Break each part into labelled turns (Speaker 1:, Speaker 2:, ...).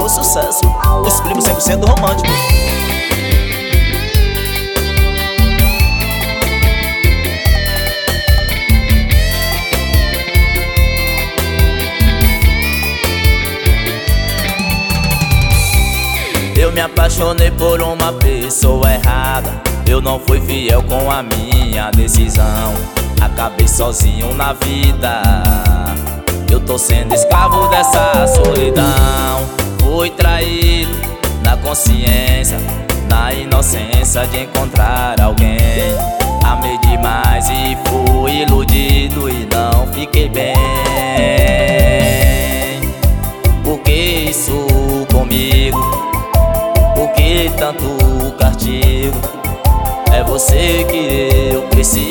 Speaker 1: o sucesso, os primos 100% romântico. Eu me apaixonei por uma pessoa errada, eu não fui fiel com a minha decisão. Acabei sozinho na vida, eu tô sendo escravo dessa solidão. Fui traído na consciência, na inocência de encontrar alguém. Amei demais e fui iludido e não fiquei bem. Por que isso comigo? Por que tanto castigo? É você que eu preciso.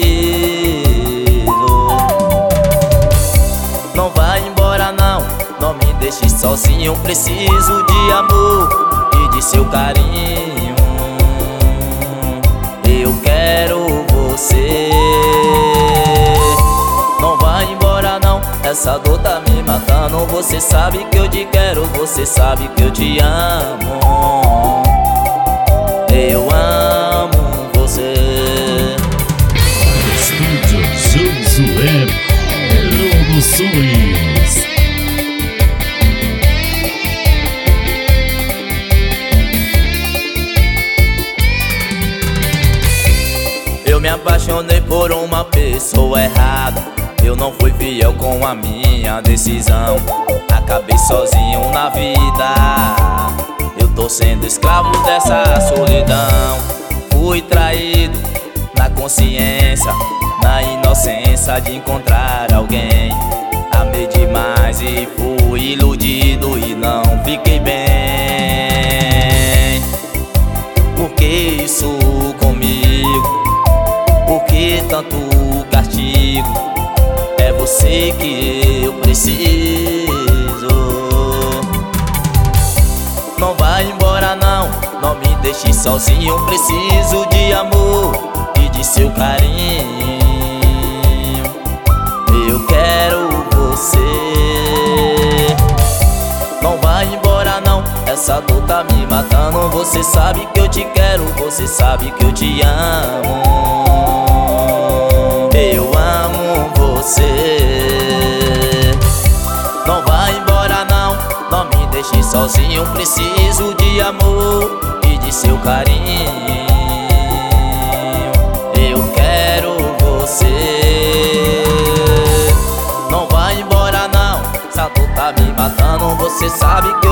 Speaker 1: Não vai embora não, não me deixe sozinho. Preciso de amor e de seu carinho. Eu quero você. Não vai embora não, essa dor tá me matando. Você sabe que eu te quero, você sabe que eu te amo. Eu amo você.
Speaker 2: Estúdio Josué Produções.
Speaker 1: Eu me apaixonei por uma pessoa errada, eu não fui fiel com a minha decisão. Acabei sozinho na vida, eu tô sendo escravo dessa solidão. Fui traído na consciência, na inocência de encontrar alguém. Amei demais e fui iludido e não fiquei bem. Por que isso comigo? Por que tanto castigo? É você que eu preciso. Não vai embora não, não me deixe sozinho. Preciso de amor e de seu carinho. Eu quero você. Não vai embora não, essa dor tá me matando. Você sabe que eu te quero, você sabe que eu te amo. Eu amo você. Não vai embora não, não me deixe sozinho. Preciso de amor e de seu carinho. Eu quero você. Não vai embora não, essa dor tá me matando. Você sabe que